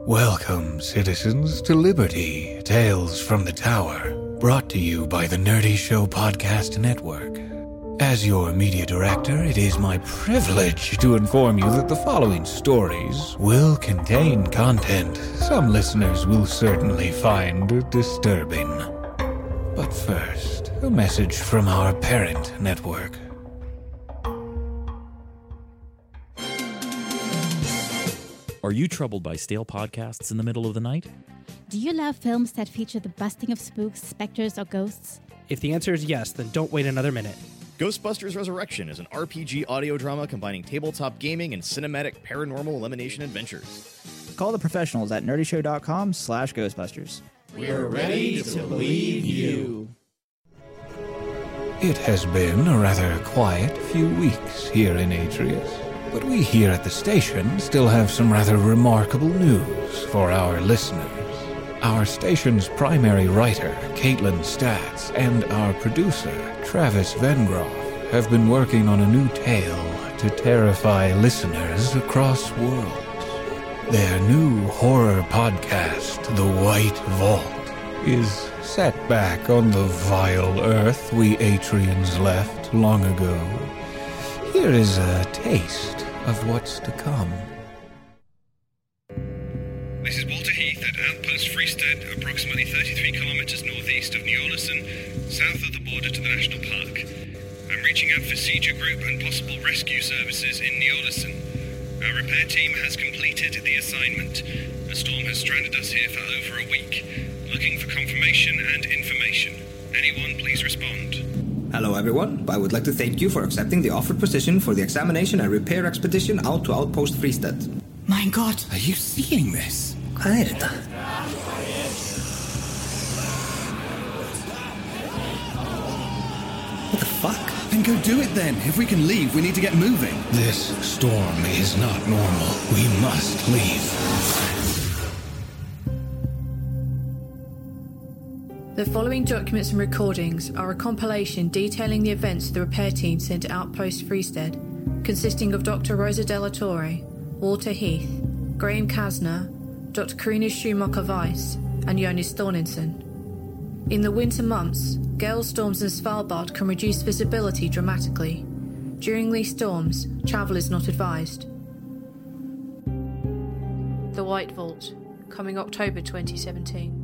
Welcome, citizens, to Liberty, Tales from the Tower, brought to you by the Nerdy Show Podcast Network. As your media director, it is my privilege to inform you that the following stories will contain content some listeners will certainly find disturbing. But first, a message from our parent network. Are you troubled by stale podcasts in the middle of the night? Do you love films that feature the busting of spooks, specters, or ghosts? If the answer is yes, then don't wait another minute. Ghostbusters Resurrection is an RPG audio drama combining tabletop gaming and cinematic paranormal elimination adventures. Call the professionals at nerdyshow.com/Ghostbusters. We're ready to believe you. It has been a rather quiet few weeks here in Atreus, but we here at the station still have some rather remarkable news for our listeners. Our station's primary writer, Caitlin Statz, and our producer, Travis Vengroff, have been working on a new tale to terrify listeners across worlds. Their new horror podcast, The White Vault, is set back on the vile earth we Atrians left long ago. Here is a taste of what's to come. This is Walter Heath at Outpost Freestead, approximately 33 kilometers northeast of New-Orleans, south of the border to the National Park. I'm reaching out for Siege Group and possible rescue services in New-Orleans. Our repair team has completed the assignment. A storm has stranded us here for over a week. Looking for confirmation and information. Anyone, please respond. Hello everyone, I would like to thank you for accepting the offered position for the examination and repair expedition out to Outpost Freestead. Mein Gott, are you seeing this? Kaerta. What the fuck? Then go do it then. If we can leave, we need to get moving. This storm is not normal. We must leave. The following documents and recordings are a compilation detailing the events the repair team sent to Outpost Freestead, consisting of Dr. Rosa Della Torre, Walter Heath, Graham Kasner, Dr. Karina Schumacher-Weiss, and Jonas Thorninson. In the winter months, gale storms in Svalbard can reduce visibility dramatically. During these storms, travel is not advised. The White Vault, coming October 2017.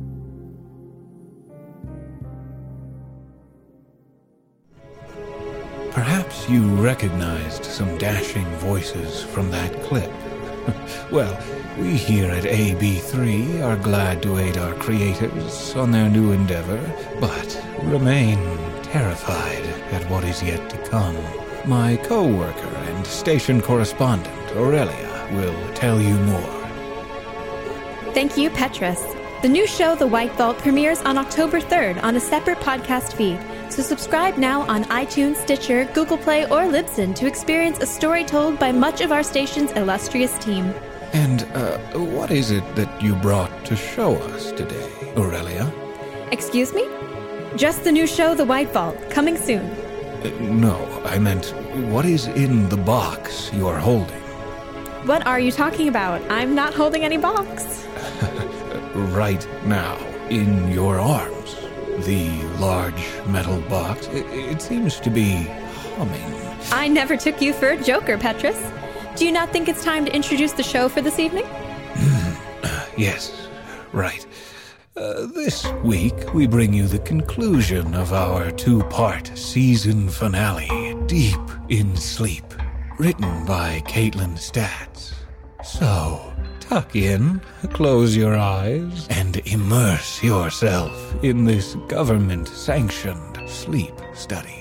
Perhaps you recognized some dashing voices from that clip. Well, we here at AB3 are glad to aid our creators on their new endeavor, but remain terrified at what is yet to come. My co-worker and station correspondent, Aurelia, will tell you more. Thank you, Petrus. The new show, The White Vault, premieres on October 3rd on a separate podcast feed. So subscribe now on iTunes, Stitcher, Google Play, or Libsyn to experience a story told by much of our station's illustrious team. And, what is it that you brought to show us today, Aurelia? Excuse me? Just the new show, The White Vault, coming soon. No, I meant, what is in the box you're holding? What are you talking about? I'm not holding any box. Right now, in your arms. The large metal box, it seems to be humming. I never took you for a joker, Petrus. Do you not think it's time to introduce the show for this evening? Yes, right. This week, we bring you the conclusion of our two-part season finale, Deep in Sleep, written by Caitlin Statz. So, tuck in, close your eyes, and immerse yourself in this government-sanctioned sleep study.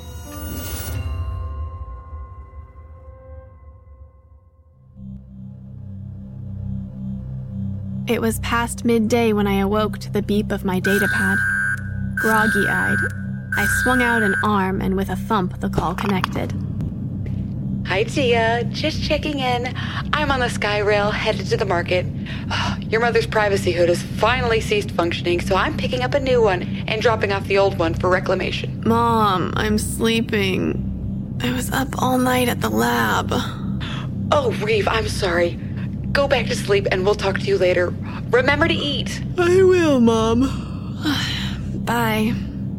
It was past midday when I awoke to the beep of my datapad. Groggy-eyed, I swung out an arm, and with a thump, the call connected. Hi, Tia. Just checking in. I'm on the Skyrail, headed to the market. Your mother's privacy hood has finally ceased functioning, so I'm picking up a new one and dropping off the old one for reclamation. Mom, I'm sleeping. I was up all night at the lab. Oh, Reeve, I'm sorry. Go back to sleep and we'll talk to you later. Remember to eat. I will, Mom. Bye.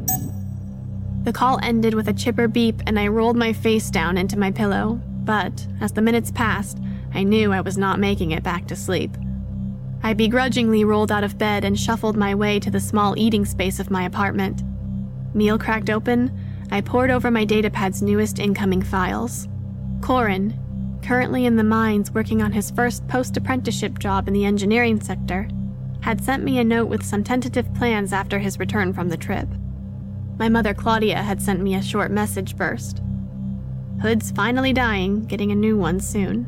The call ended with a chipper beep and I rolled my face down into my pillow. But as the minutes passed, I knew I was not making it back to sleep. I begrudgingly rolled out of bed and shuffled my way to the small eating space of my apartment. Meal cracked open, I pored over my datapad's newest incoming files. Corin, currently in the mines working on his first post-apprenticeship job in the engineering sector, had sent me a note with some tentative plans after his return from the trip. My mother Claudia had sent me a short message burst. Hood's finally dying, getting a new one soon.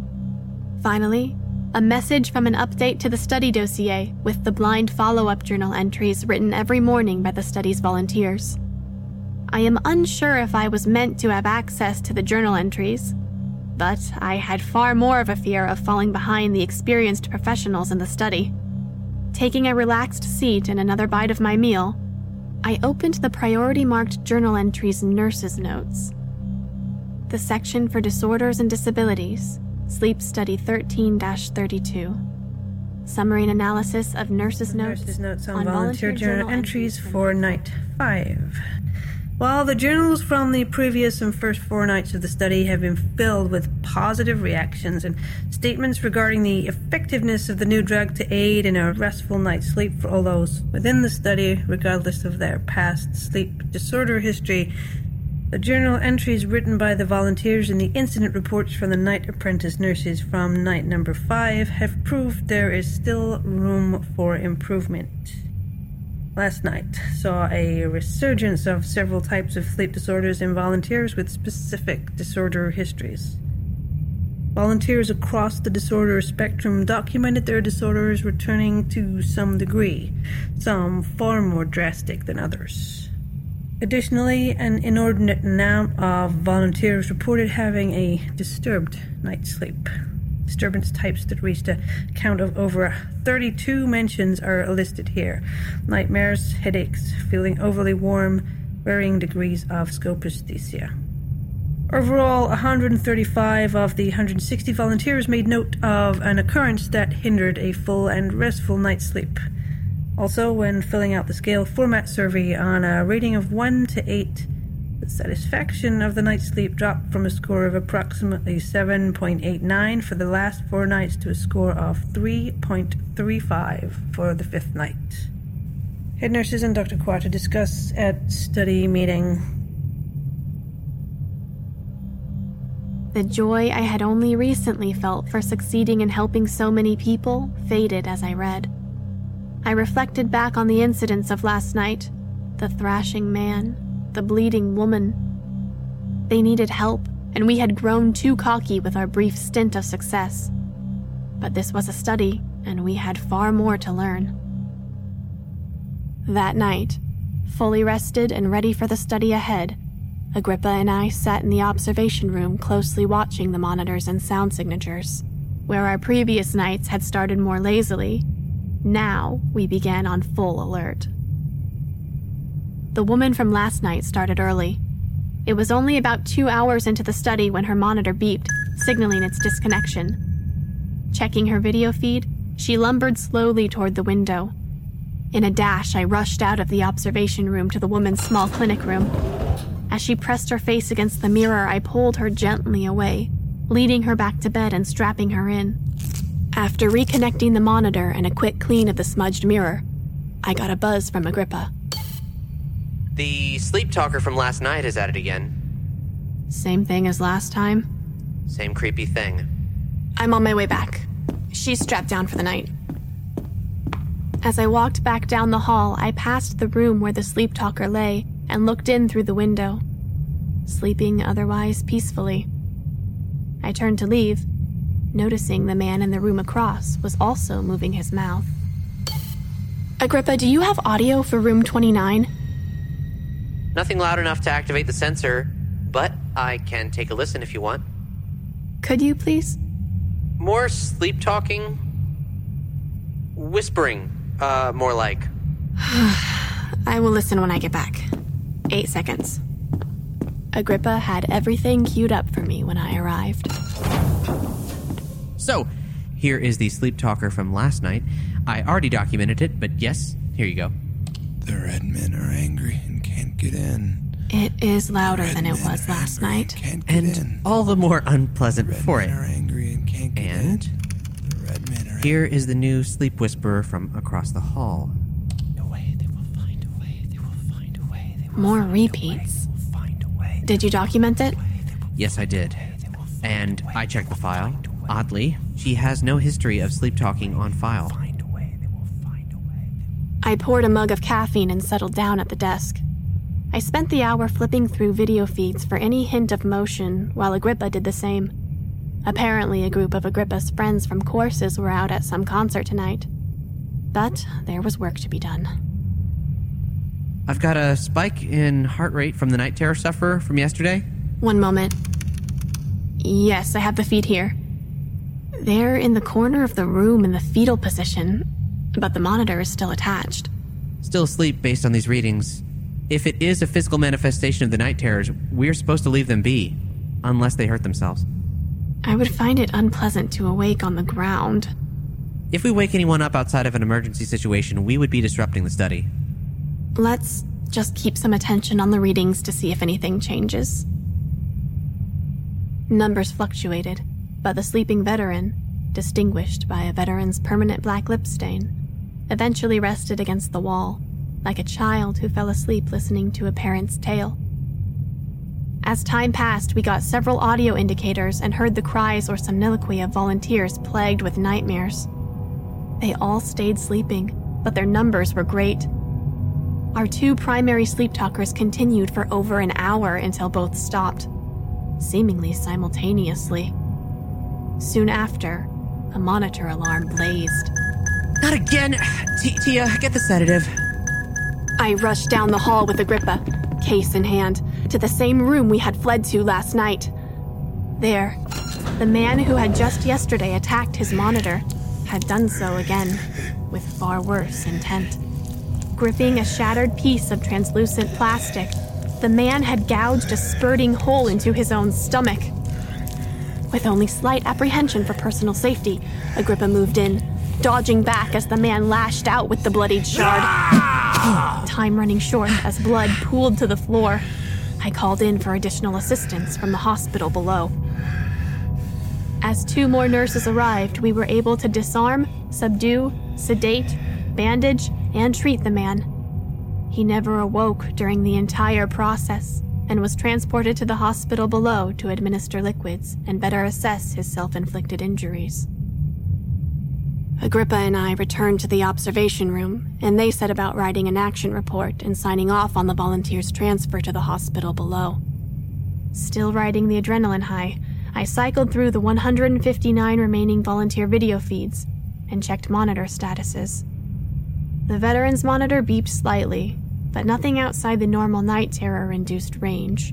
Finally, a message from an update to the study dossier with the blind follow-up journal entries written every morning by the study's volunteers. I am unsure if I was meant to have access to the journal entries, but I had far more of a fear of falling behind the experienced professionals in the study. Taking a relaxed seat and another bite of my meal, I opened the priority-marked journal entries' nurses' notes. The section for disorders and disabilities, Sleep Study 13-32. Summary and analysis of nurses' notes on volunteer journal entries for night 5. While the journals from the previous and first 4 nights of the study have been filled with positive reactions and statements regarding the effectiveness of the new drug to aid in a restful night's sleep for all those within the study, regardless of their past sleep disorder history, the journal entries written by the volunteers and the incident reports from the night apprentice nurses from night number 5 have proved there is still room for improvement. Last night saw a resurgence of several types of sleep disorders in volunteers with specific disorder histories. Volunteers across the disorder spectrum documented their disorders returning to some degree, some far more drastic than others. Additionally, an inordinate amount of volunteers reported having a disturbed night's sleep. Disturbance types that reached a count of over 32 mentions are listed here. Nightmares, headaches, feeling overly warm, varying degrees of scopresthesia. Overall, 135 of the 160 volunteers made note of an occurrence that hindered a full and restful night's sleep. Also, when filling out the scale format survey on a rating of 1 to 8, the satisfaction of the night's sleep dropped from a score of approximately 7.89 for the last 4 nights to a score of 3.35 for the 5th night. Head nurses and Dr. Quata discuss at study meeting. The joy I had only recently felt for succeeding in helping so many people faded as I read. I reflected back on the incidents of last night, the thrashing man, the bleeding woman. They needed help, and we had grown too cocky with our brief stint of success. But this was a study, and we had far more to learn. That night, fully rested and ready for the study ahead, Agrippa and I sat in the observation room closely watching the monitors and sound signatures. Where our previous nights had started more lazily, now we began on full alert. The woman from last night started early. It was only about 2 hours into the study when her monitor beeped, signaling its disconnection. Checking her video feed, she lumbered slowly toward the window. In a dash, I rushed out of the observation room to the woman's small clinic room. As she pressed her face against the mirror, I pulled her gently away, leading her back to bed and strapping her in. After reconnecting the monitor and a quick clean of the smudged mirror, I got a buzz from Agrippa. The sleep talker from last night is at it again. Same thing as last time? Same creepy thing. I'm on my way back. She's strapped down for the night. As I walked back down the hall, I passed the room where the sleep talker lay and looked in through the window, sleeping otherwise peacefully. I turned to leave, noticing the man in the room across was also moving his mouth. Agrippa, do you have audio for room 29? Nothing loud enough to activate the sensor, but I can take a listen if you want. Could you, please? More sleep talking? Whispering, more like. I will listen when I get back. 8 seconds. Agrippa had everything queued up for me when I arrived. So, Here is the sleep talker from last night. I already documented it, but yes, here you go. The red men are angry and can't get in. It is louder than it was last night. And all the more unpleasant for it. Are angry and can't get And in. The red men are here is the new sleep whisperer from across the hall. More repeats. Did you document it? Yes, I did. And I checked the file. Oddly, she has no history of sleep talking on file. I poured a mug of caffeine and settled down at the desk. I spent the hour flipping through video feeds for any hint of motion, while Agrippa did the same. Apparently, a group of Agrippa's friends from courses were out at some concert tonight. But there was work to be done. I've got a spike in heart rate from the night terror sufferer from yesterday. One moment. Yes, I have the feed here. They're in the corner of the room in the fetal position, but the monitor is still attached. Still asleep based on these readings. If it is a physical manifestation of the night terrors, we're supposed to leave them be, unless they hurt themselves. I would find it unpleasant to awake on the ground. If we wake anyone up outside of an emergency situation, we would be disrupting the study. Let's just keep some attention on the readings to see if anything changes. Numbers fluctuated, but the sleeping veteran, distinguished by a veteran's permanent black lip stain, eventually rested against the wall, like a child who fell asleep listening to a parent's tale. As time passed, we got several audio indicators and heard the cries or soliloquy of volunteers plagued with nightmares. They all stayed sleeping, but their numbers were great. Our two primary sleep talkers continued for over an hour until both stopped, seemingly simultaneously. Soon after, a monitor alarm blazed. Not again! Tia, get the sedative. I rushed down the hall with Agrippa, case in hand, to the same room we had fled to last night. There, the man who had just yesterday attacked his monitor had done so again, with far worse intent. Gripping a shattered piece of translucent plastic, the man had gouged a spurting hole into his own stomach. With only slight apprehension for personal safety, Agrippa moved in, dodging back as the man lashed out with the bloodied shard. Time running short as blood pooled to the floor, I called in for additional assistance from the hospital below. As two more nurses arrived, we were able to disarm, subdue, sedate, bandage, and treat the man. He never awoke during the entire process and was transported to the hospital below to administer liquids and better assess his self-inflicted injuries. Agrippa and I returned to the observation room, and they set about writing an action report and signing off on the volunteers' transfer to the hospital below. Still riding the adrenaline high, I cycled through the 159 remaining volunteer video feeds and checked monitor statuses. The veteran's monitor beeped slightly, but nothing outside the normal night terror-induced range.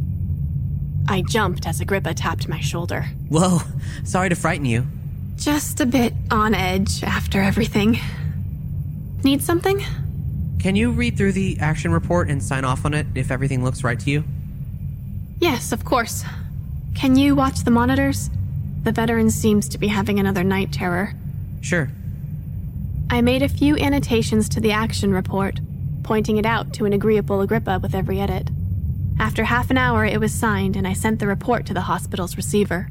I jumped as Agrippa tapped my shoulder. Whoa, sorry to frighten you. Just a bit on edge after everything. Need something? Can you read through the action report and sign off on it if everything looks right to you? Yes, of course. Can you watch the monitors? The veteran seems to be having another night terror. Sure. I made a few annotations to the action report, pointing it out to an agreeable Agrippa with every edit. After half an hour, it was signed, and I sent the report to the hospital's receiver.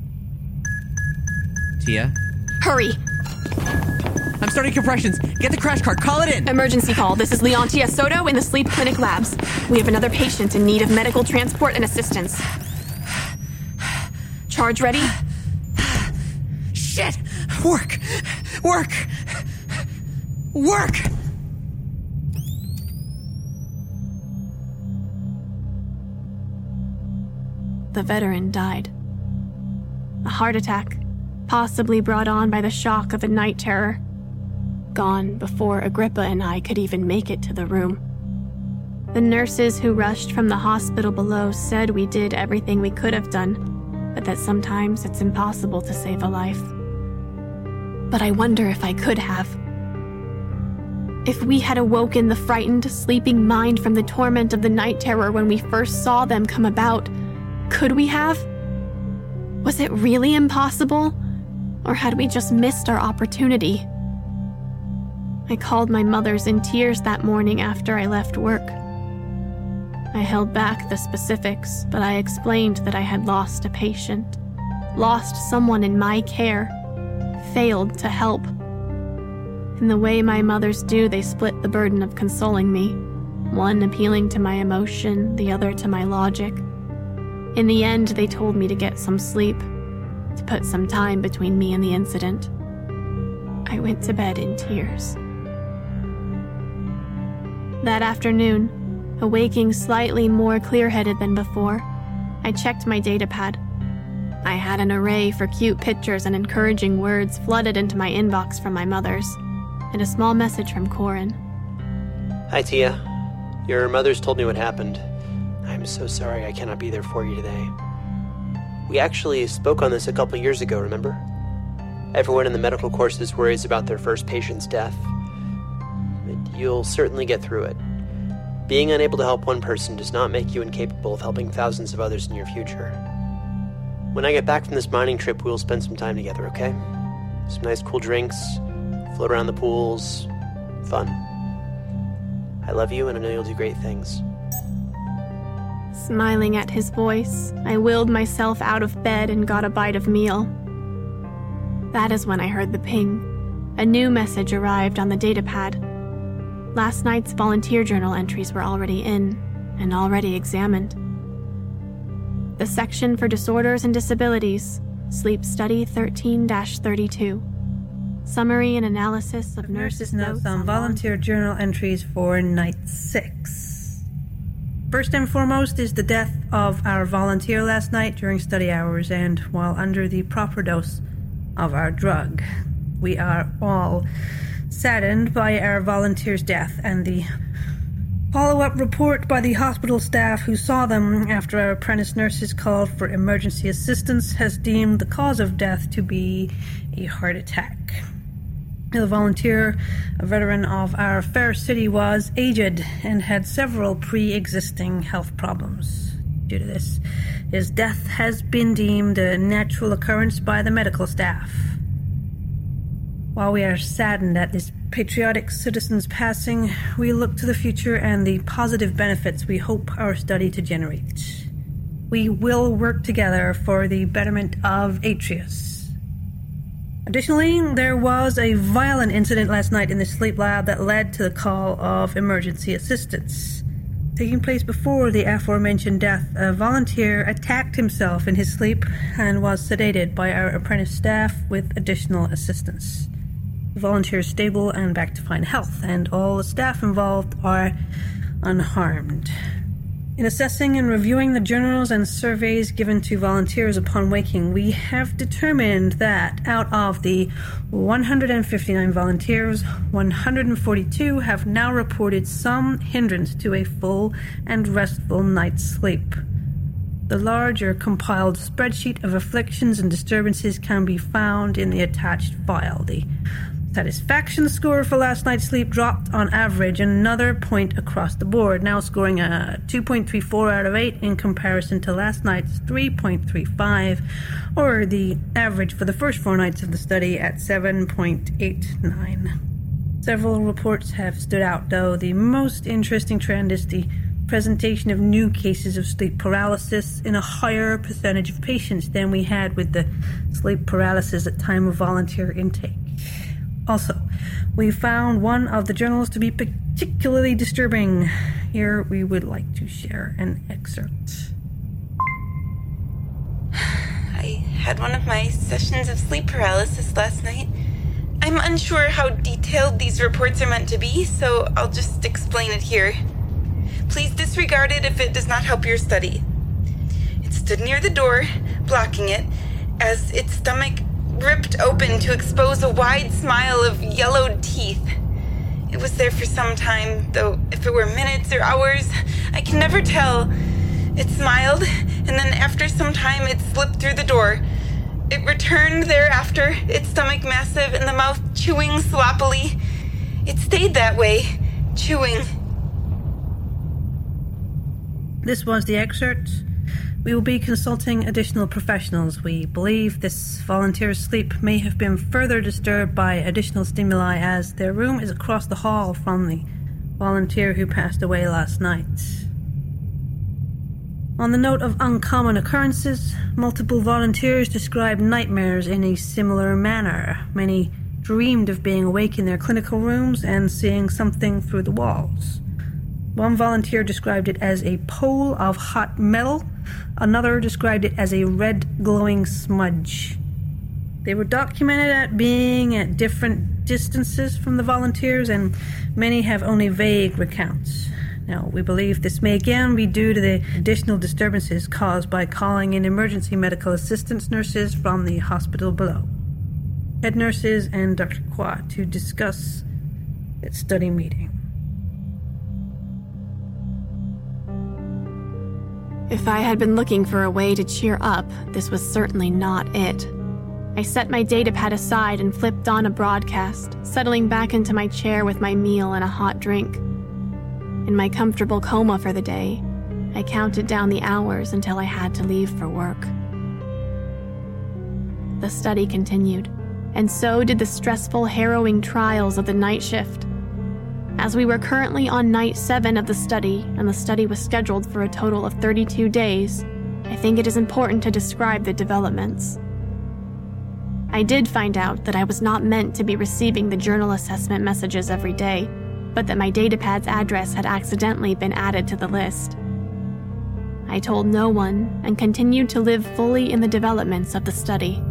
Tia? Hurry! I'm starting compressions. Get the crash cart. Call it in. Emergency call. This is Leontia Soto in the Sleep Clinic labs. We have another patient in need of medical transport and assistance. Charge ready? Shit! Work! Work! Work! The veteran died. A heart attack, possibly brought on by the shock of a night terror. Gone before Agrippa and I could even make it to the room. The nurses who rushed from the hospital below said we did everything we could have done, but that sometimes it's impossible to save a life. But I wonder if I could have. If we had awoken the frightened, sleeping mind from the torment of the night terror when we first saw them come about, could we have? Was it really impossible? Or had we just missed our opportunity? I called my mother's in tears that morning after I left work. I held back the specifics, but I explained that I had lost a patient, lost someone in my care, failed to help. In the way my mothers do, they split the burden of consoling me, one appealing to my emotion, the other to my logic. In the end, they told me to get some sleep, to put some time between me and the incident. I went to bed in tears. That afternoon, awaking slightly more clear-headed than before, I checked my datapad. I had an array for cute pictures and encouraging words flooded into my inbox from my mothers, and a small message from Corin. Hi, Tia. Your mother's told me what happened. I'm so sorry I cannot be there for you today. We actually spoke on this a couple years ago, remember? Everyone in the medical courses worries about their first patient's death. But you'll certainly get through it. Being unable to help one person does not make you incapable of helping thousands of others in your future. When I get back from this mining trip, we'll spend some time together, okay? Some nice cool drinks, float around the pools, fun. I love you and I know you'll do great things. Smiling at his voice, I willed myself out of bed and got a bite of meal. That is when I heard the ping. A new message arrived on the datapad. Last night's volunteer journal entries were already in, and already examined. The section for disorders and disabilities, Sleep Study 13-32. Summary and analysis of nurses' notes on volunteer journal entries for night 6. First and foremost is the death of our volunteer last night during study hours and while under the proper dose of our drug. We are all saddened by our volunteer's death and the follow-up report by the hospital staff who saw them after our apprentice nurses called for emergency assistance has deemed the cause of death to be a heart attack. The volunteer, a veteran of our fair city, was aged and had several pre-existing health problems. Due to this, his death has been deemed a natural occurrence by the medical staff. While we are saddened at this patriotic citizen's passing, we look to the future and the positive benefits we hope our study to generate. We will work together for the betterment of Atreus. Additionally, there was a violent incident last night in the sleep lab that led to the call of emergency assistance. Taking place before the aforementioned death, a volunteer attacked himself in his sleep and was sedated by our apprentice staff with additional assistance. The volunteer is stable and back to fine health, and all the staff involved are unharmed. In assessing and reviewing the journals and surveys given to volunteers upon waking, we have determined that out of the 159 volunteers, 142 have now reported some hindrance to a full and restful night's sleep. The larger compiled spreadsheet of afflictions and disturbances can be found in the attached file. The satisfaction score for last night's sleep dropped on average another point across the board, now scoring a 2.34 out of 8 in comparison to last night's 3.35, or the average for the first 4 nights of the study at 7.89. Several reports have stood out, though. The most interesting trend is the presentation of new cases of sleep paralysis in a higher percentage of patients than we had with the sleep paralysis at time of volunteer intake. Also, we found one of the journals to be particularly disturbing. Here we would like to share an excerpt. I had one of my sessions of sleep paralysis last night. I'm unsure how detailed these reports are meant to be, so I'll just explain it here. Please disregard it if it does not help your study. It stood near the door, blocking it, as its stomach ripped open to expose a wide smile of yellowed teeth. It was there for some time, though if it were minutes or hours, I can never tell. It smiled, and then after some time it slipped through the door. It returned thereafter, its stomach massive and the mouth chewing sloppily. It stayed that way, chewing. This was the excerpt. We will be consulting additional professionals. We believe this volunteer's sleep may have been further disturbed by additional stimuli, as their room is across the hall from the volunteer who passed away last night. On the note of uncommon occurrences, multiple volunteers described nightmares in a similar manner. Many dreamed of being awake in their clinical rooms and seeing something through the walls. One volunteer described it as a pole of hot metal. Another described it as a red glowing smudge. They were documented at being at different distances from the volunteers, and many have only vague recounts. Now, we believe this may again be due to the additional disturbances caused by calling in emergency medical assistance nurses from the hospital below. Head nurses and Dr. Qua to discuss its study meeting. If I had been looking for a way to cheer up, this was certainly not it. I set my datapad aside and flipped on a broadcast, settling back into my chair with my meal and a hot drink. In my comfortable coma for the day, I counted down the hours until I had to leave for work. The study continued, and so did the stressful, harrowing trials of the night shift. As we were currently on night 7 of the study, and the study was scheduled for a total of 32 days, I think it is important to describe the developments. I did find out that I was not meant to be receiving the journal assessment messages every day, but that my datapad's address had accidentally been added to the list. I told no one and continued to live fully in the developments of the study.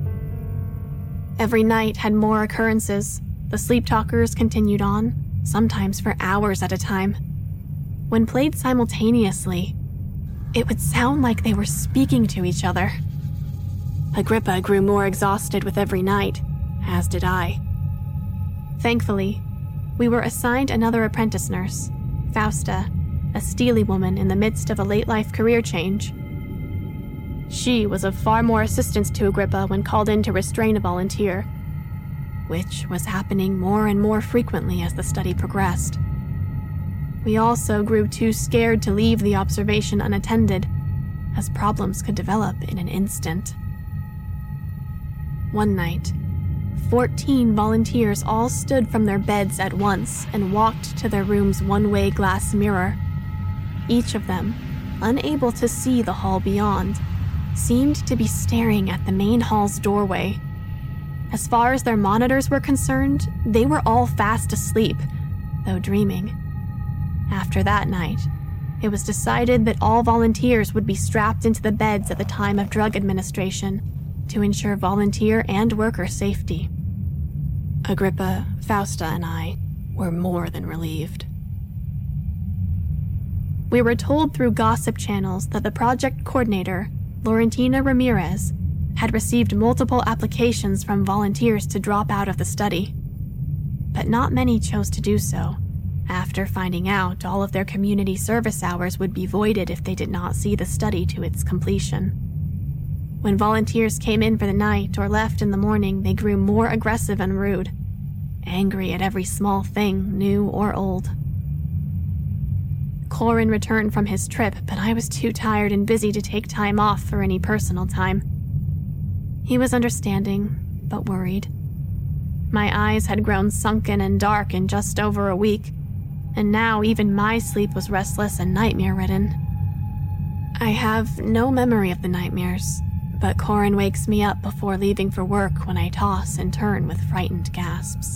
Every night had more occurrences. The sleep talkers continued on, sometimes for hours at a time. When played simultaneously, it would sound like they were speaking to each other. Agrippa grew more exhausted with every night, as did I. Thankfully, we were assigned another apprentice nurse, Fausta, a steely woman in the midst of a late-life career change. She was of far more assistance to Agrippa when called in to restrain a volunteer, which was happening more and more frequently as the study progressed. We also grew too scared to leave the observation unattended, as problems could develop in an instant. One night, 14 volunteers all stood from their beds at once and walked to their room's one-way glass mirror. Each of them, unable to see the hall beyond, seemed to be staring at the main hall's doorway. As far as their monitors were concerned, they were all fast asleep, though dreaming. After that night, it was decided that all volunteers would be strapped into the beds at the time of drug administration to ensure volunteer and worker safety. Agrippa, Fausta, and I were more than relieved. We were told through gossip channels that the project coordinator, Laurentina Ramirez, had received multiple applications from volunteers to drop out of the study. But not many chose to do so, after finding out all of their community service hours would be voided if they did not see the study to its completion. When volunteers came in for the night or left in the morning, they grew more aggressive and rude, angry at every small thing, new or old. Corin returned from his trip, but I was too tired and busy to take time off for any personal time. He was understanding, but worried. My eyes had grown sunken and dark in just over a week, and now even my sleep was restless and nightmare-ridden. I have no memory of the nightmares, but Corin wakes me up before leaving for work when I toss and turn with frightened gasps.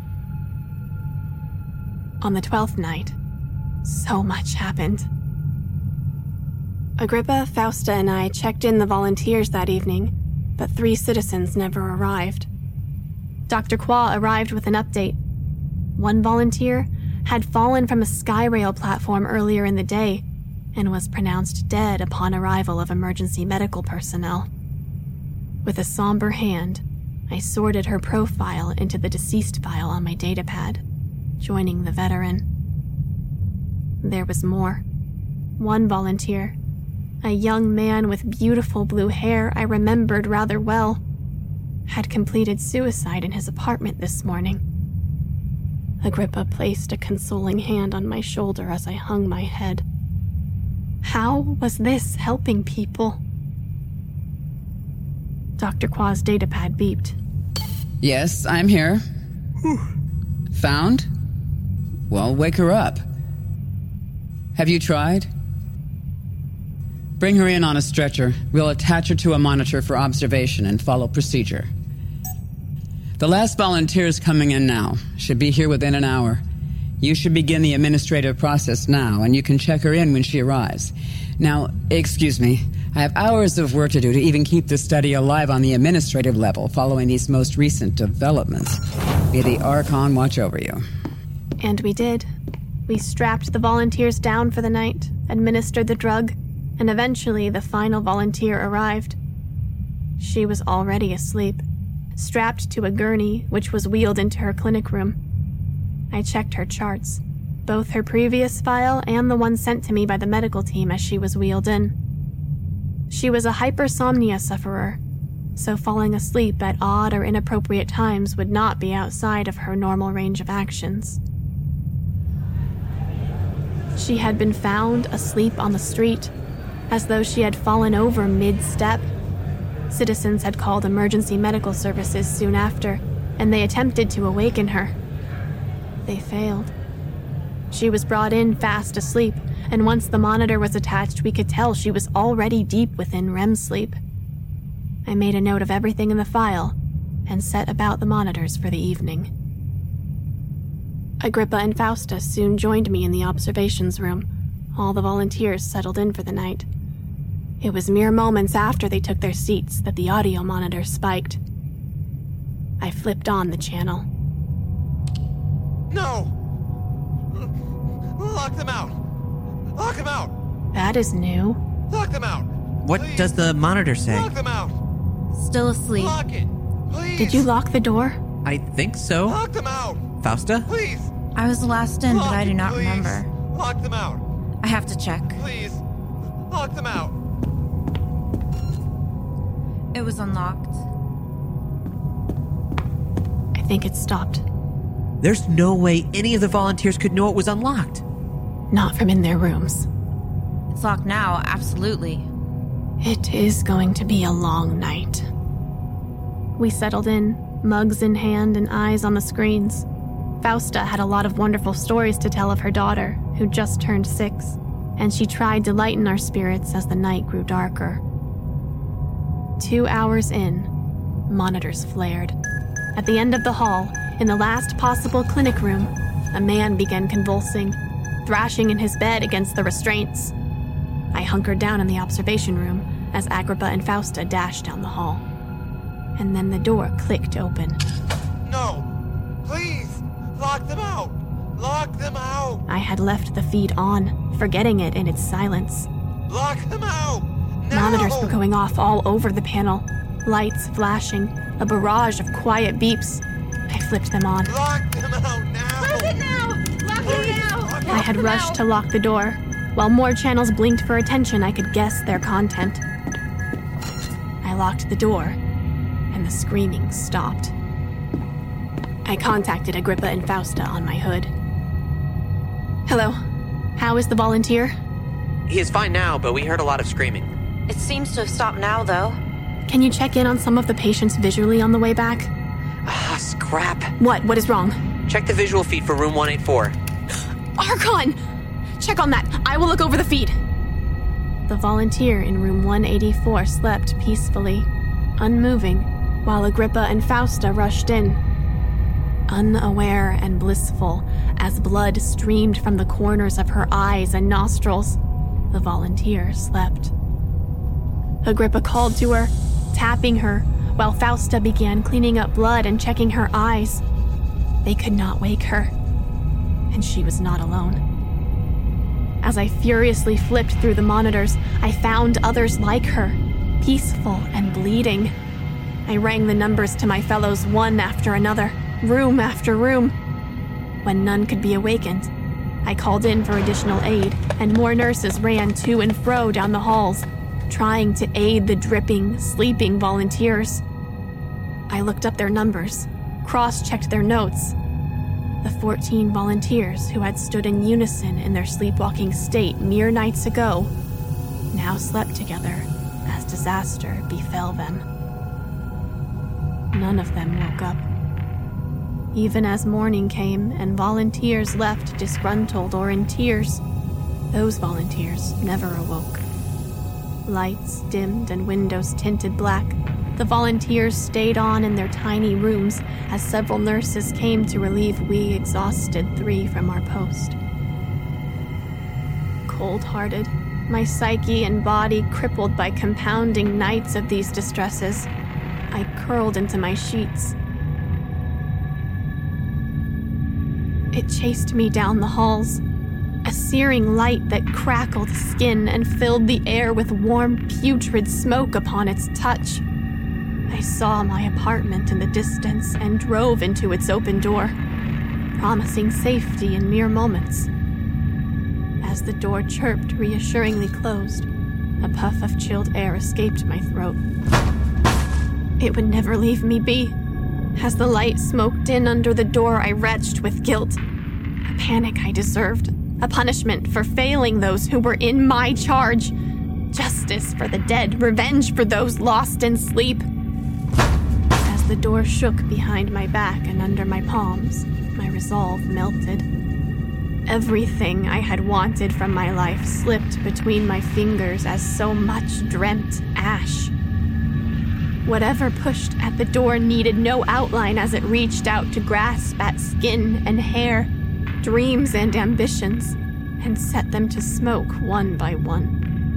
On the 12th night, so much happened. Agrippa, Fausta, and I checked in the volunteers that evening, but 3 citizens never arrived. Dr. Qua arrived with an update. One volunteer had fallen from a Skyrail platform earlier in the day and was pronounced dead upon arrival of emergency medical personnel. With a somber hand, I sorted her profile into the deceased file on my datapad, joining the veteran. There was more. One volunteer, a young man with beautiful blue hair I remembered rather well, had completed suicide in his apartment this morning. Agrippa placed a consoling hand on my shoulder as I hung my head. How was this helping people? Dr. Qua's datapad beeped. Yes, I'm here. Found? Well, wake her up. Have you tried? Bring her in on a stretcher. We'll attach her to a monitor for observation and follow procedure. The last volunteer's coming in now. Should be here within an hour. You should begin the administrative process now, and you can check her in when she arrives. Now, excuse me, I have hours of work to do to even keep the study alive on the administrative level following these most recent developments. May the Archon watch over you. And we did. We strapped the volunteers down for the night, administered the drug, and eventually the final volunteer arrived. She was already asleep, strapped to a gurney which was wheeled into her clinic room. I checked her charts, both her previous file and the one sent to me by the medical team as she was wheeled in. She was a hypersomnia sufferer, so falling asleep at odd or inappropriate times would not be outside of her normal range of actions. She had been found asleep on the street, as though she had fallen over mid-step. Citizens had called emergency medical services soon after, and they attempted to awaken her. They failed. She was brought in fast asleep, and once the monitor was attached, we could tell she was already deep within REM sleep. I made a note of everything in the file and set about the monitors for the evening. Agrippa and Fausta soon joined me in the observations room. All the volunteers settled in for the night. It was mere moments after they took their seats that the audio monitor spiked. I flipped on the channel. No! Lock them out! Lock them out! That is new. Lock them out! What does the monitor say? Lock them out! Still asleep. Lock it! Please! Did you lock the door? I think so. Lock them out! Fausta? Please! I was the last in, but I do not remember. Lock them out! I have to check. Please! Lock them out! It was unlocked. I think it stopped. There's no way any of the volunteers could know it was unlocked. Not from in their rooms. It's locked now, absolutely. It is going to be a long night. We settled in, mugs in hand and eyes on the screens. Fausta had a lot of wonderful stories to tell of her daughter, who just turned 6, and she tried to lighten our spirits as the night grew darker. 2 hours in, monitors flared. At the end of the hall, in the last possible clinic room, a man began convulsing, thrashing in his bed against the restraints. I hunkered down in the observation room as Agrippa and Fausta dashed down the hall. And then the door clicked open. No! Please! Lock them out! Lock them out! I had left the feed on, forgetting it in its silence. Lock them out! Now! Monitors were going off all over the panel, lights flashing, a barrage of quiet beeps. I flipped them on. Lock them out now! Close it now! Lock it now! I had rushed to lock the door. While more channels blinked for attention, I could guess their content. I locked the door, and the screaming stopped. I contacted Agrippa and Fausta on my hood. Hello. How is the volunteer? He is fine now, but we heard a lot of screaming. It seems to have stopped now, though. Can you check in on some of the patients visually on the way back? Ah, scrap. What? What is wrong? Check the visual feed for room 184. Archon! Check on that. I will look over the feed. The volunteer in room 184 slept peacefully, unmoving, while Agrippa and Fausta rushed in. Unaware and blissful, as blood streamed from the corners of her eyes and nostrils, the volunteer slept. Agrippa called to her, tapping her, while Fausta began cleaning up blood and checking her eyes. They could not wake her, and she was not alone. As I furiously flipped through the monitors, I found others like her, peaceful and bleeding. I rang the numbers to my fellows one after another, room after room. When none could be awakened, I called in for additional aid, and more nurses ran to and fro down the halls, trying to aid the dripping, sleeping volunteers. I looked up their numbers, cross-checked their notes. The 14 volunteers who had stood in unison in their sleepwalking state mere nights ago now slept together as disaster befell them. None of them woke up. Even as morning came and volunteers left disgruntled or in tears, those volunteers never awoke. Lights dimmed and windows tinted black, the volunteers stayed on in their tiny rooms as several nurses came to relieve we exhausted 3 from our post. Cold-hearted, my psyche and body crippled by compounding nights of these distresses, I curled into my sheets. It chased me down the halls, a searing light that crackled skin and filled the air with warm, putrid smoke upon its touch. I saw my apartment in the distance and drove into its open door, promising safety in mere moments. As the door chirped reassuringly closed, a puff of chilled air escaped my throat. It would never leave me be. As the light smoked in under the door, I retched with guilt. A panic I deserved, a punishment for failing those who were in my charge, justice for the dead, revenge for those lost in sleep. As the door shook behind my back and under my palms, my resolve melted. Everything I had wanted from my life slipped between my fingers as so much dreamt ash. Whatever pushed at the door needed no outline as it reached out to grasp at skin and hair, dreams and ambitions, and set them to smoke one by one.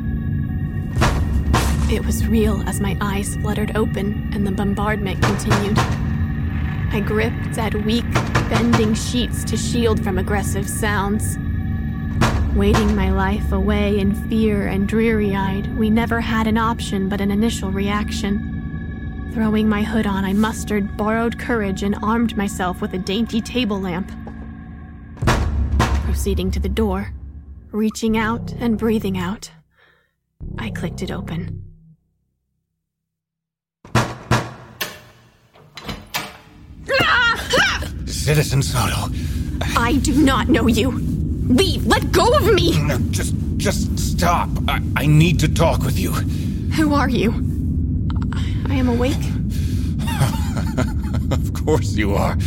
It was real as my eyes fluttered open and the bombardment continued. I gripped at weak, bending sheets to shield from aggressive sounds. Waiting my life away in fear and dreary-eyed, we never had an option but an initial reaction. Throwing my hood on, I mustered borrowed courage and armed myself with a dainty table lamp. Proceeding to the door, reaching out and breathing out, I clicked it open. Citizen Soto. I do not know you. Leave! Let go of me! No, just stop. I need to talk with you. Who are you? I am awake. Of course you are.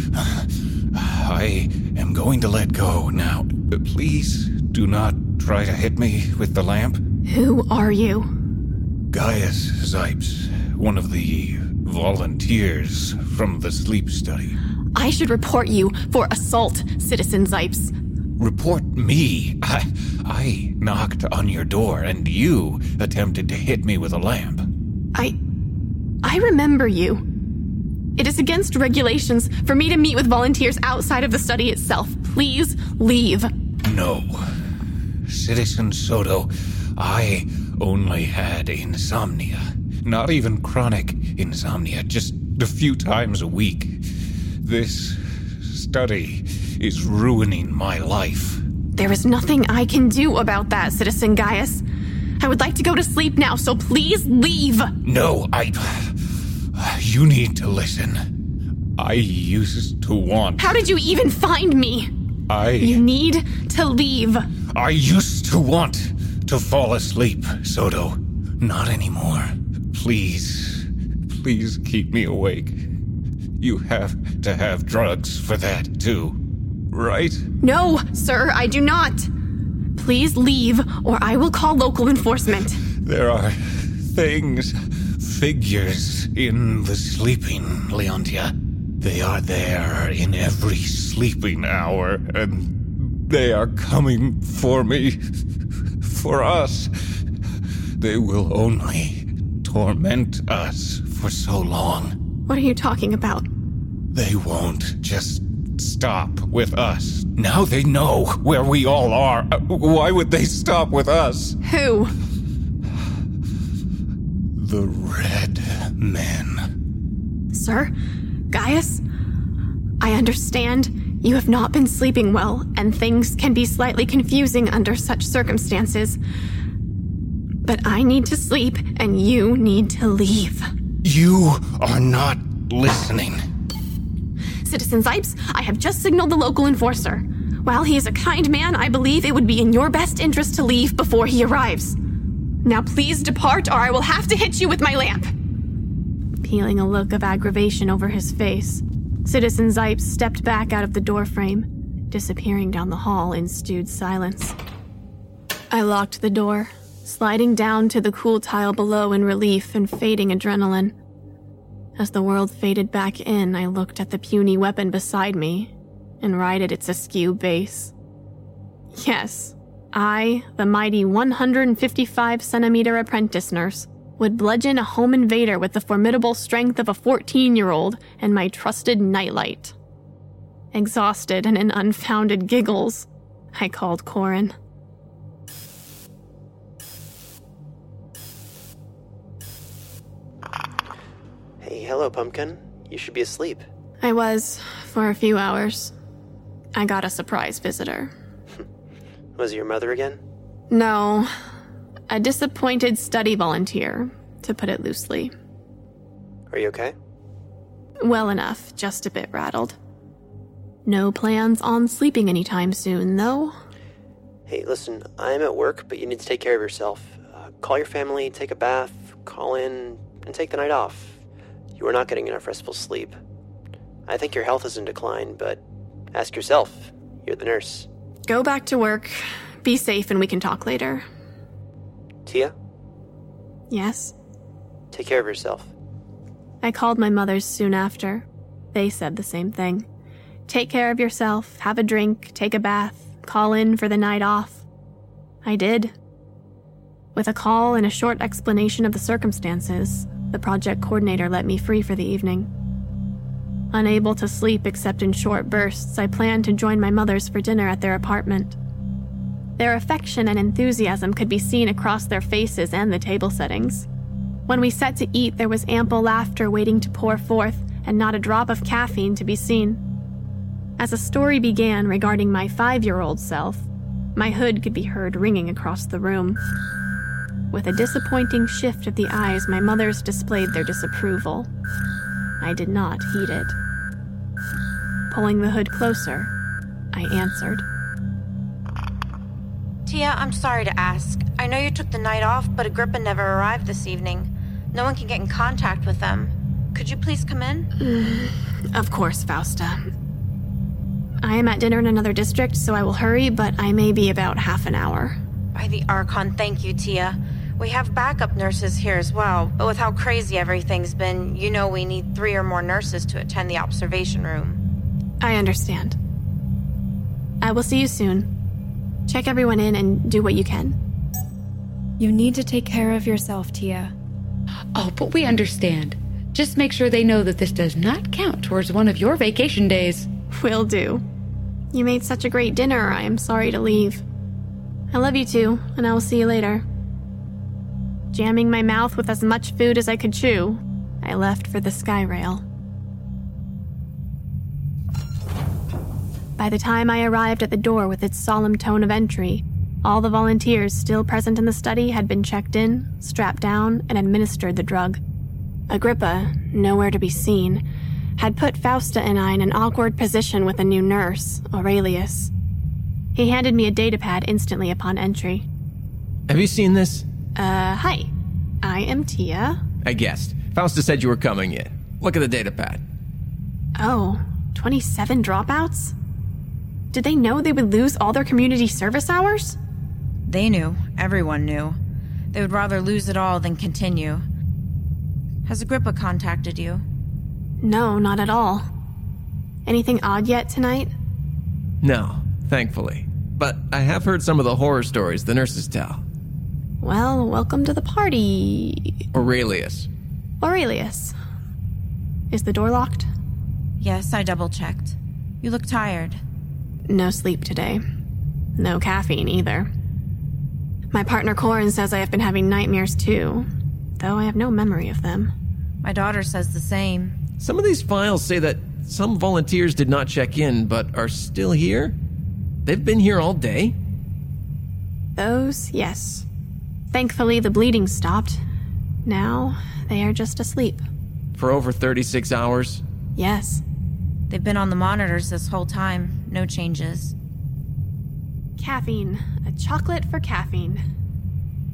I am going to let go now. Please do not try to hit me with the lamp. Who are you? Gaius Zipes, one of the volunteers from the sleep study. I should report you for assault, Citizen Zipes. Report me? I knocked on your door and you attempted to hit me with a lamp. I remember you. It is against regulations for me to meet with volunteers outside of the study itself. Please leave. No. Citizen Soto, I only had insomnia. Not even chronic insomnia, just a few times a week. This study is ruining my life. There is nothing I can do about that, Citizen Gaius. I would like to go to sleep now, so please leave. No, you need to listen. I used to want... How did you even find me? You need to leave. I used to want to fall asleep, Soto. Not anymore. Please keep me awake. You have to have drugs for that, too. Right? No, sir, I do not. Please leave, or I will call local enforcement. There are figures in the sleeping, Leontia. They are there in every sleeping hour, and they are coming for me. For us. They will only torment us for so long. What are you talking about? They won't just stop with us. Now they know where we all are. Why would they stop with us? Who? The Red Men. Sir? Gaius? I understand you have not been sleeping well, and things can be slightly confusing under such circumstances. But I need to sleep, and you need to leave. You are not listening. Citizen Zipes, I have just signaled the local enforcer. While he is a kind man, I believe it would be in your best interest to leave before he arrives. Now please depart, or I will have to hit you with my lamp. Peeling a look of aggravation over his face, Citizen Zipes stepped back out of the doorframe, disappearing down the hall in stewed silence. I locked the door, sliding down to the cool tile below in relief and fading adrenaline. As the world faded back in, I looked at the puny weapon beside me and righted its askew base. Yes, I, the mighty 155-centimeter apprentice nurse, would bludgeon a home invader with the formidable strength of a 14-year-old and my trusted nightlight. Exhausted and in unfounded giggles, I called Corin. Hey, hello, Pumpkin. You should be asleep. I was, for a few hours. I got a surprise visitor. Was it your mother again? No, a disappointed study volunteer, to put it loosely. Are you okay? Well enough, just a bit rattled. No plans on sleeping anytime soon, though. Hey, listen, I'm at work, but you need to take care of yourself. Call your family, take a bath, call in, and take the night off. You are not getting enough restful sleep. I think your health is in decline, but ask yourself. You're the nurse. Go back to work. Be safe and we can talk later. Tia? Yes? Take care of yourself. I called my mothers soon after. They said the same thing. Take care of yourself, have a drink, take a bath, call in for the night off. I did. With a call and a short explanation of the circumstances, the project coordinator let me free for the evening. Unable to sleep except in short bursts, I planned to join my mothers for dinner at their apartment. Their affection and enthusiasm could be seen across their faces and the table settings. When we sat to eat, there was ample laughter waiting to pour forth, and not a drop of caffeine to be seen. As a story began regarding my 5-year-old self, my hood could be heard ringing across the room. With a disappointing shift of the eyes, my mothers displayed their disapproval. I did not heed it. Pulling the hood closer, I answered. Tia, I'm sorry to ask. I know you took the night off, but Agrippa never arrived this evening. No one can get in contact with them. Could you please come in? Of course, Fausta. I am at dinner in another district, so I will hurry, but I may be about half an hour. By the Archon, thank you, Tia. We have backup nurses here as well, but with how crazy everything's been, you know we need 3 or more nurses to attend the observation room. I understand. I will see you soon. Check everyone in and do what you can. You need to take care of yourself, Tia. Oh, but we understand. Just make sure they know that this does not count towards one of your vacation days. Will do. You made such a great dinner, I am sorry to leave. I love you too, and I will see you later. Jamming my mouth with as much food as I could chew, I left for the Skyrail. By the time I arrived at the door with its solemn tone of entry, all the volunteers still present in the study had been checked in, strapped down, and administered the drug. Agrippa, nowhere to be seen, had put Fausta and I in an awkward position with a new nurse, Aurelius. He handed me a datapad instantly upon entry. Have you seen this? Hi. I am Tia. I guessed. Fausta said you were coming in. Look at the datapad. Oh, 27 dropouts? Did they know they would lose all their community service hours? They knew. Everyone knew. They would rather lose it all than continue. Has Agrippa contacted you? No, not at all. Anything odd yet tonight? No, thankfully. But I have heard some of the horror stories the nurses tell. Well, welcome to the party. Aurelius. Aurelius. Is the door locked? Yes, I double-checked. You look tired. No sleep today. No caffeine either. My partner Corin says I have been having nightmares too, though I have no memory of them. My daughter says the same. Some of these files say that some volunteers did not check in, but are still here? They've been here all day? Those, yes. Thankfully, the bleeding stopped. Now, they are just asleep. For over 36 hours? Yes. They've been on the monitors this whole time. No changes. Caffeine. A chocolate for caffeine.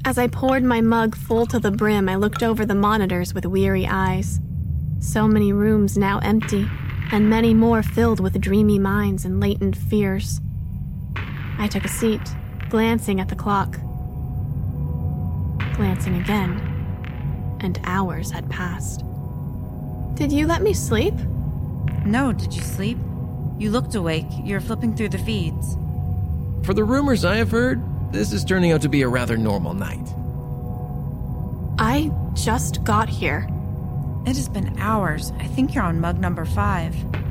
As I poured my mug full to the brim, I looked over the monitors with weary eyes. So many rooms now empty, and many more filled with dreamy minds and latent fears. I took a seat, glancing at the clock. Glancing again, and hours had passed. Did you let me sleep? No, did you sleep? You looked awake. You're flipping through the feeds. For the rumors I have heard, this is turning out to be a rather normal night. I just got here. It has been hours. I think you're on mug number 5.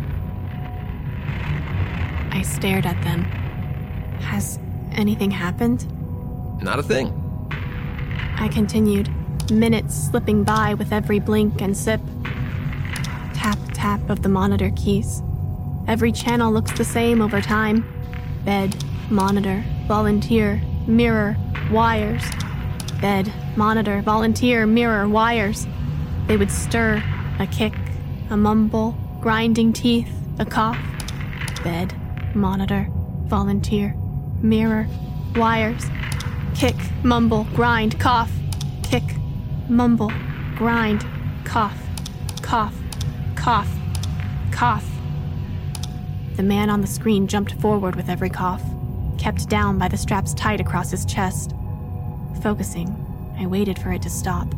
I stared at them. Has anything happened? Not a thing. I continued, minutes slipping by with every blink and sip. Tap, tap of the monitor keys. Every channel looks the same over time. Bed, monitor, volunteer, mirror, wires. Bed, monitor, volunteer, mirror, wires. They would stir, a kick, a mumble, grinding teeth, a cough. Bed, monitor, volunteer, mirror, wires. Kick, mumble, grind, cough. Kick, mumble, grind, cough, cough, cough, cough. The man on the screen jumped forward with every cough, kept down by the straps tight across his chest. Focusing, I waited for it to stop.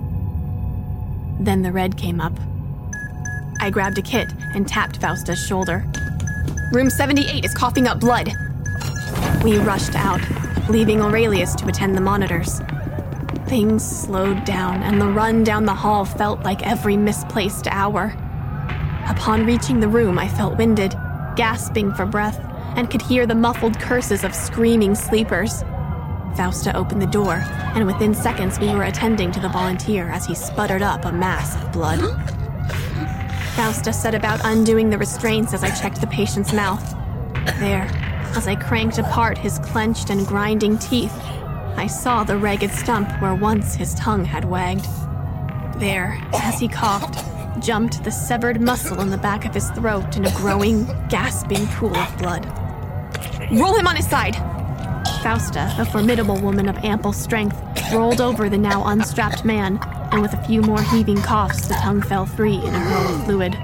Then the red came up. I grabbed a kit and tapped Fausta's shoulder. Room 78 is coughing up blood. We rushed out, leaving Aurelius to attend the monitors. Things slowed down, and the run down the hall felt like every misplaced hour. Upon reaching the room, I felt winded, gasping for breath, and could hear the muffled curses of screaming sleepers. Fausta opened the door, and within seconds we were attending to the volunteer as he sputtered up a mass of blood. Fausta set about undoing the restraints as I checked the patient's mouth. There, as I cranked apart his clenched and grinding teeth, I saw the ragged stump where once his tongue had wagged. There, as he coughed, jumped the severed muscle in the back of his throat in a growing, gasping pool of blood. Roll him on his side! Fausta, a formidable woman of ample strength, rolled over the now unstrapped man, and with a few more heaving coughs, the tongue fell free in a hurl of fluid.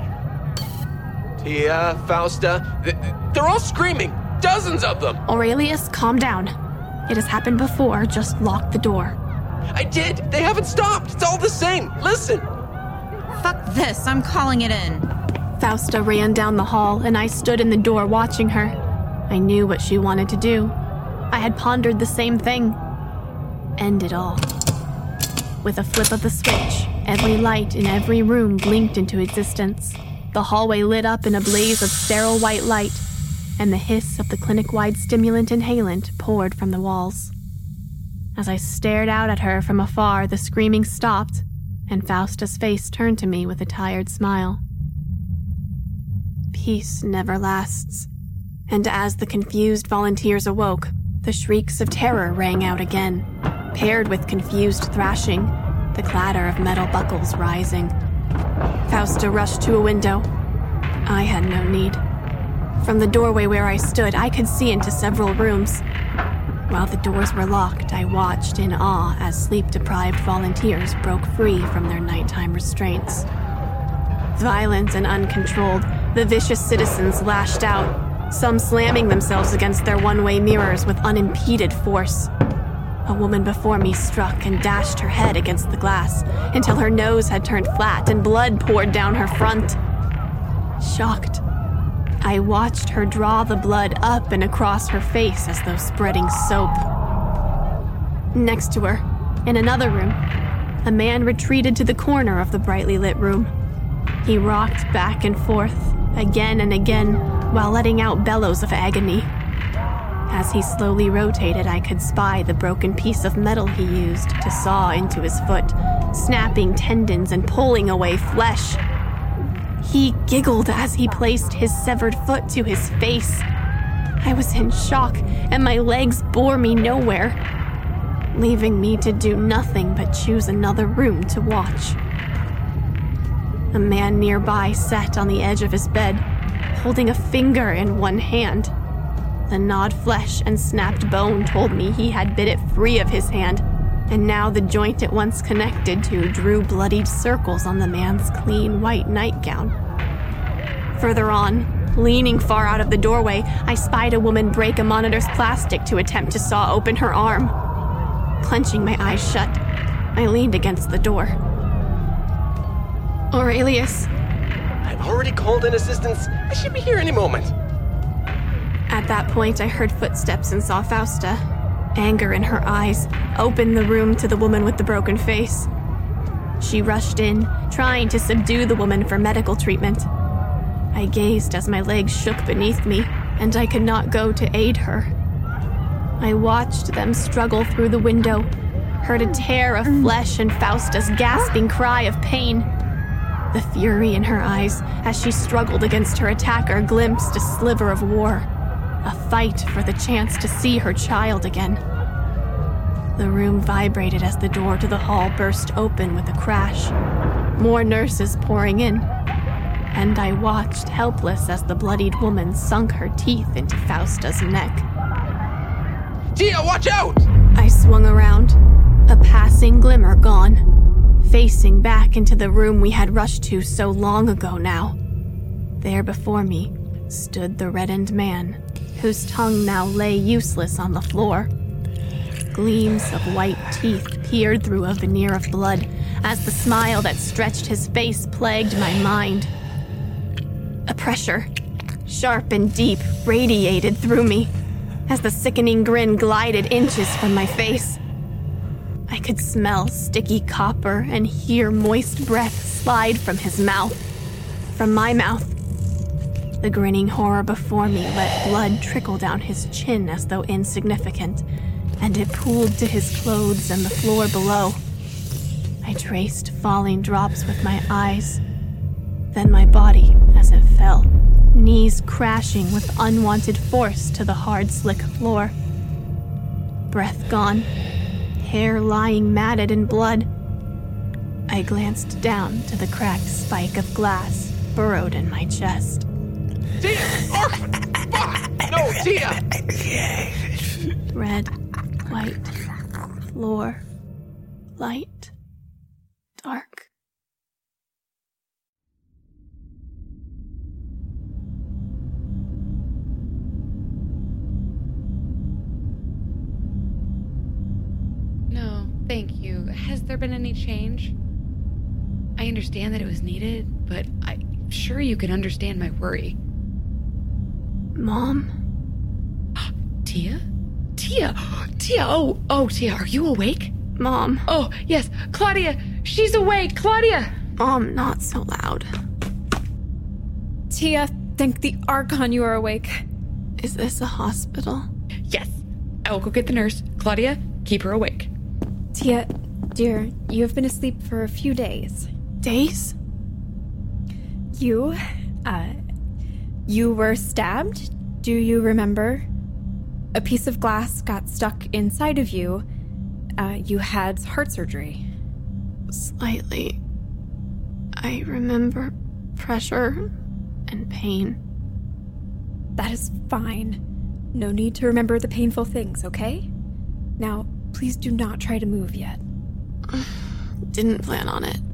Tia, Fausta, they're all screaming! Dozens of them! Aurelius, calm down. It has happened before, just lock the door. I did! They haven't stopped! It's all the same! Listen! Fuck this, I'm calling it in. Fausta ran down the hall, and I stood in the door watching her. I knew what she wanted to do. I had pondered the same thing. End it all. With a flip of the switch, every light in every room blinked into existence. The hallway lit up in a blaze of sterile white light, and the hiss of the clinic-wide stimulant inhalant poured from the walls. As I stared out at her from afar, the screaming stopped, and Fausta's face turned to me with a tired smile. Peace never lasts, and as the confused volunteers awoke, the shrieks of terror rang out again, paired with confused thrashing, the clatter of metal buckles rising. Fausta rushed to a window. I had no need. From the doorway where I stood, I could see into several rooms. While the doors were locked, I watched in awe as sleep-deprived volunteers broke free from their nighttime restraints. Violent and uncontrolled, the vicious citizens lashed out, some slamming themselves against their one-way mirrors with unimpeded force. A woman before me struck and dashed her head against the glass until her nose had turned flat and blood poured down her front. Shocked, I watched her draw the blood up and across her face as though spreading soap. Next to her, in another room, a man retreated to the corner of the brightly lit room. He rocked back and forth, again and again, while letting out bellows of agony. As he slowly rotated, I could spy the broken piece of metal he used to saw into his foot, snapping tendons and pulling away flesh. He giggled as he placed his severed foot to his face. I was in shock, and my legs bore me nowhere, leaving me to do nothing but choose another room to watch. A man nearby sat on the edge of his bed, holding a finger in one hand. The gnawed flesh and snapped bone told me he had bit it free of his hand, and now the joint it once connected to drew bloodied circles on the man's clean white nightgown. Further on, leaning far out of the doorway, I spied a woman break a monitor's plastic to attempt to saw open her arm. Clenching my eyes shut, I leaned against the door. Aurelius. I've already called in assistance. I should be here any moment. At that point, I heard footsteps and saw Fausta, anger in her eyes, open the room to the woman with the broken face. She rushed in, trying to subdue the woman for medical treatment. I gazed as my legs shook beneath me, and I could not go to aid her. I watched them struggle through the window, heard a tear of flesh and Fausta's gasping cry of pain. The fury in her eyes as she struggled against her attacker glimpsed a sliver of war, a fight for the chance to see her child again. The room vibrated as the door to the hall burst open with a crash. More nurses pouring in, and I watched helpless as the bloodied woman sunk her teeth into Fausta's neck. Tia, watch out! I swung around, a passing glimmer gone, facing back into the room we had rushed to so long ago now. There before me stood the reddened man, whose tongue now lay useless on the floor. Gleams of white teeth peered through a veneer of blood as the smile that stretched his face plagued my mind. A pressure, sharp and deep, radiated through me as the sickening grin glided inches from my face. I could smell sticky copper and hear moist breath slide from his mouth, from my mouth. The grinning horror before me let blood trickle down his chin as though insignificant, and it pooled to his clothes and the floor below. I traced falling drops with my eyes, then my body as it fell, knees crashing with unwanted force to the hard, slick floor. Breath gone, hair lying matted in blood. I glanced down to the cracked spike of glass burrowed in my chest. Tia! Orphan! Fuck! No, Tia! Red, white, floor, light, dark. No, thank you. Has there been any change? I understand that it was needed, but I'm sure you can understand my worry. Mom? Tia? Tia! Tia! Oh, Tia, are you awake? Mom. Oh, yes. Claudia! She's awake! Claudia! Mom, not so loud. Tia, thank the Archon you are awake. Is this a hospital? Yes. I will go get the nurse. Claudia, keep her awake. Tia, dear, you have been asleep for a few days. Days? You were stabbed? Do you remember? A piece of glass got stuck inside of you. You had heart surgery. Slightly. I remember pressure and pain. That is fine. No need to remember the painful things, okay? Now, please do not try to move yet. Didn't plan on it.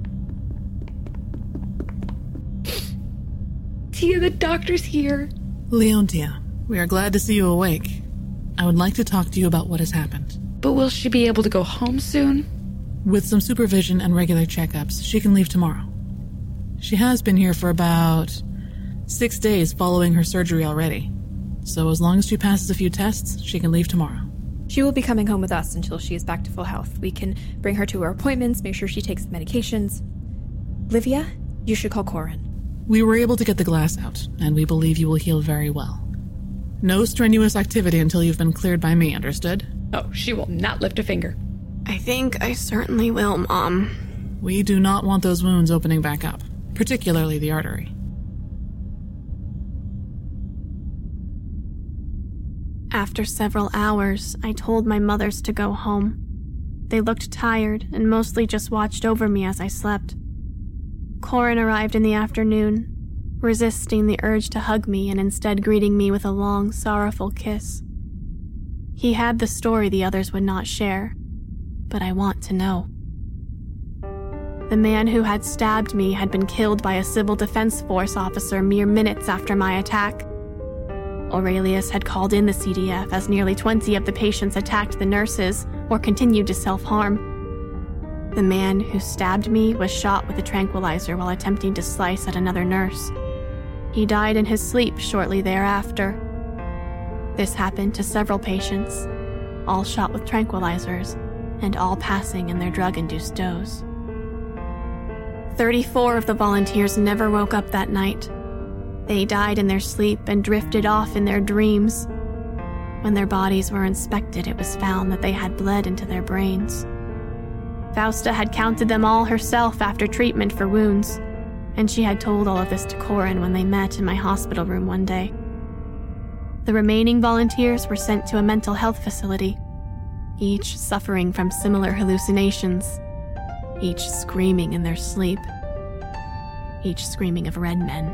Tia, the doctor's here. Leontia, we are glad to see you awake. I would like to talk to you about what has happened. But will she be able to go home soon? With some supervision and regular checkups, she can leave tomorrow. She has been here for about 6 days following her surgery already. So as long as she passes a few tests, she can leave tomorrow. She will be coming home with us until she is back to full health. We can bring her to her appointments, make sure she takes the medications. Livia, you should call Corin. We were able to get the glass out, and we believe you will heal very well. No strenuous activity until you've been cleared by me, understood? Oh, she will not lift a finger. I think I certainly will, Mom. We do not want those wounds opening back up, particularly the artery. After several hours, I told my mothers to go home. They looked tired and mostly just watched over me as I slept. Corin arrived in the afternoon, resisting the urge to hug me and instead greeting me with a long, sorrowful kiss. He had the story the others would not share, but I want to know. The man who had stabbed me had been killed by a Civil Defense Force officer mere minutes after my attack. Aurelius had called in the CDF as nearly 20 of the patients attacked the nurses or continued to self-harm. The man who stabbed me was shot with a tranquilizer while attempting to slice at another nurse. He died in his sleep shortly thereafter. This happened to several patients, all shot with tranquilizers, and all passing in their drug-induced doze. 34 of the volunteers never woke up that night. They died in their sleep and drifted off in their dreams. When their bodies were inspected, it was found that they had bled into their brains. Fausta had counted them all herself after treatment for wounds, and she had told all of this to Corin when they met in my hospital room one day. The remaining volunteers were sent to a mental health facility, each suffering from similar hallucinations, each screaming in their sleep, each screaming of red men.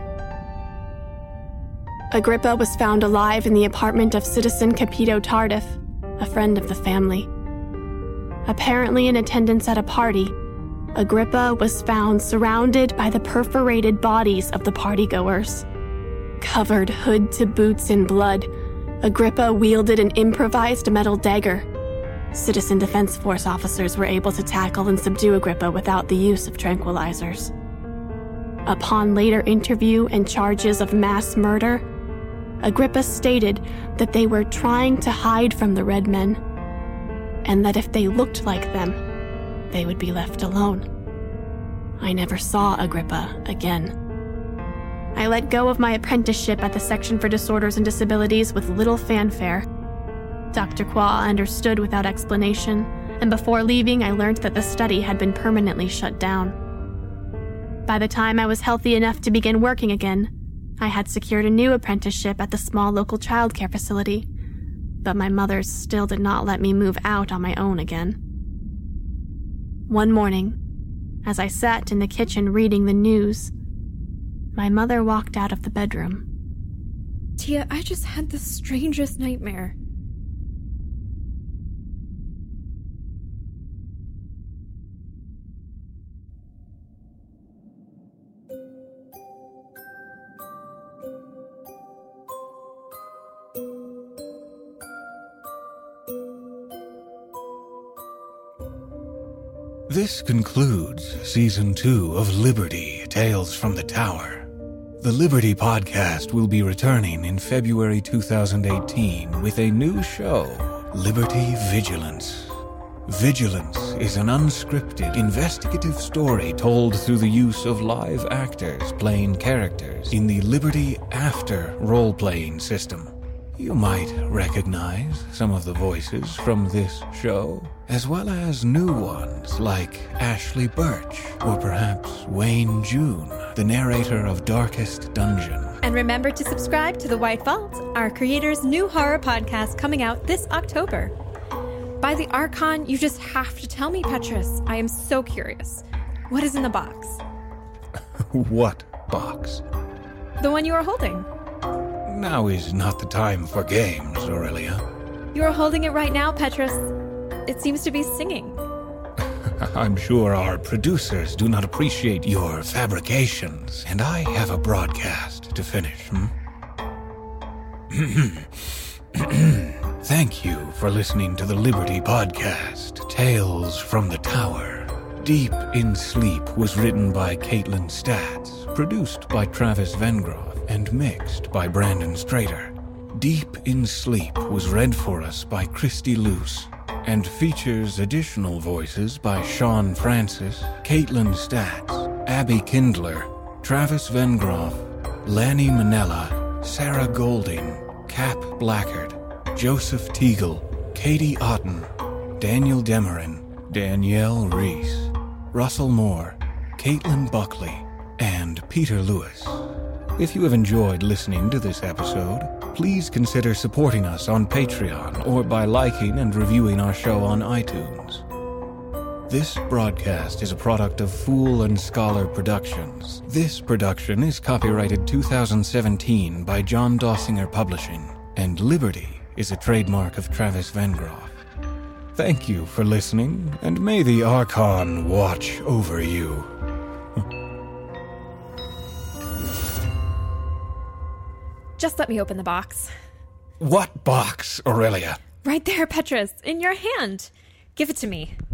Agrippa was found alive in the apartment of Citizen Capito Tardif, a friend of the family. Apparently in attendance at a party, Agrippa was found surrounded by the perforated bodies of the partygoers. Covered hood to boots in blood, Agrippa wielded an improvised metal dagger. Citizen Defense Force officers were able to tackle and subdue Agrippa without the use of tranquilizers. Upon later interview and charges of mass murder, Agrippa stated that they were trying to hide from the red men, and that if they looked like them, they would be left alone. I never saw Agrippa again. I let go of my apprenticeship at the Section for Disorders and Disabilities with little fanfare. Dr. Qua understood without explanation, and before leaving I learned that the study had been permanently shut down. By the time I was healthy enough to begin working again, I had secured a new apprenticeship at the small local childcare facility, but my mother still did not let me move out on my own again. One morning, as I sat in the kitchen reading the news, my mother walked out of the bedroom. Tia, I just had the strangest nightmare. This concludes Season 2 of Liberty, Tales from the Tower. The Liberty podcast will be returning in February 2018 with a new show, Liberty Vigilance. Vigilance is an unscripted, investigative story told through the use of live actors playing characters in the Liberty After role-playing system. You might recognize some of the voices from this show, as well as new ones like Ashley Birch, or perhaps Wayne June, the narrator of Darkest Dungeon. And remember to subscribe to The White Vault, our creator's new horror podcast coming out this October. By the Archon, you just have to tell me, Petrus. I am so curious. What is in the box? What box? The one you are holding. Now is not the time for games, Aurelia. You are holding it right now, Petrus. It seems to be singing. I'm sure our producers do not appreciate your fabrications, and I have a broadcast to finish. Thank you for listening to the Liberty Podcast, Tales from the Tower. Deep in Sleep was written by Caitlin Statz, produced by Travis Vengroff, and mixed by Brandon Strader. Deep in Sleep was read for us by Christy Luce, and features additional voices by Sean Francis, Caitlin Statz, Abby Kindler, Travis Vengroff, Lanny Manella, Sarah Golding, Cap Blackard, Joseph Teagle, Katie Otten, Daniel Demerin, Danielle Reese, Russell Moore, Caitlin Buckley, and Peter Lewis. If you have enjoyed listening to this episode, please consider supporting us on Patreon or by liking and reviewing our show on iTunes. This broadcast is a product of Fool and Scholar Productions. This production is copyrighted 2017 by John Dossinger Publishing, and Liberty is a trademark of Travis Vengroff. Thank you for listening, and may the Archon watch over you. Just let me open the box. What box, Aurelia? Right there, Petrus, in your hand. Give it to me.